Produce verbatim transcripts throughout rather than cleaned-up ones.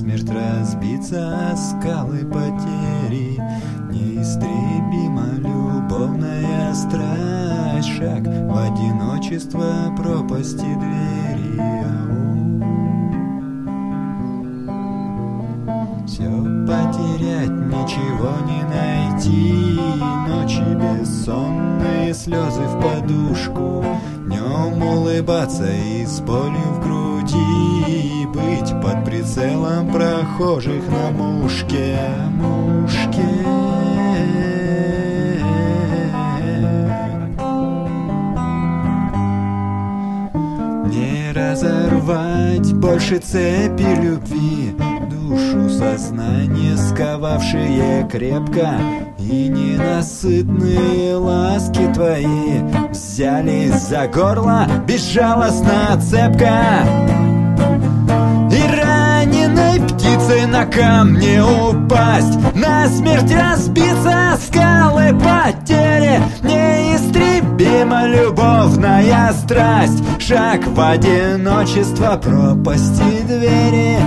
насмерть разбиться о скалы потери. Неистребима любовная страсть, шаг в одиночество пропасти двери. Все потерять, ничего не найти, ночи бессонные, слезы в подушку, днем улыбаться и с болью в груди, быть под прицелом прохожих на мушке, мушке. Не разорвать больше цепи любви, душу сознание сковавшие крепко, и ненасытные ласки твои взялись за горло безжалостно цепко. И раненой птицей на камне упасть, насмерть разбиться о скалы потери. Неистребима любовная страсть, шаг в одиночество пропасти двери.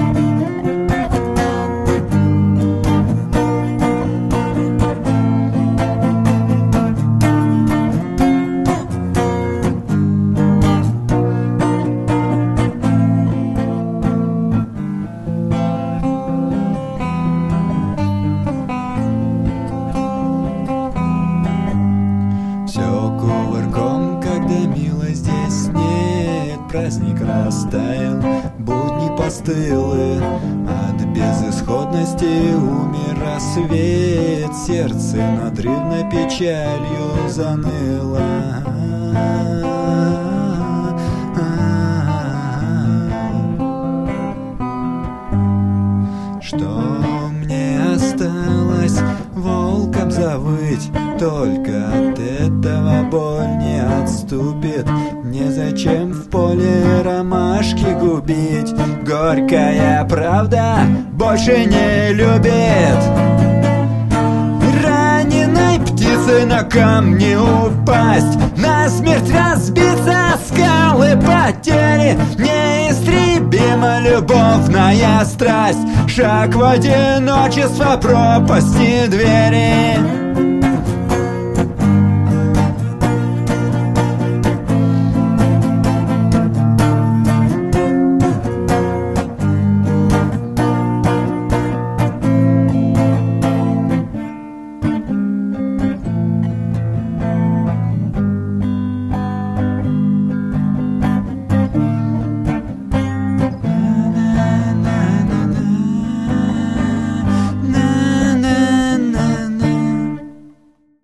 Праздник растаял, будни постылы, от безысходности умер рассвет, сердце надрывно печалью заныло. Что мне осталось волком завыть, только от этого боль не отступит. Незачем в поле ромашки губить, горькая правда больше не любит. Раненой птицей на камне упасть, насмерть разбиться о скалы потери. Неистребима любовная страсть, шаг в одиночество пропасти двери.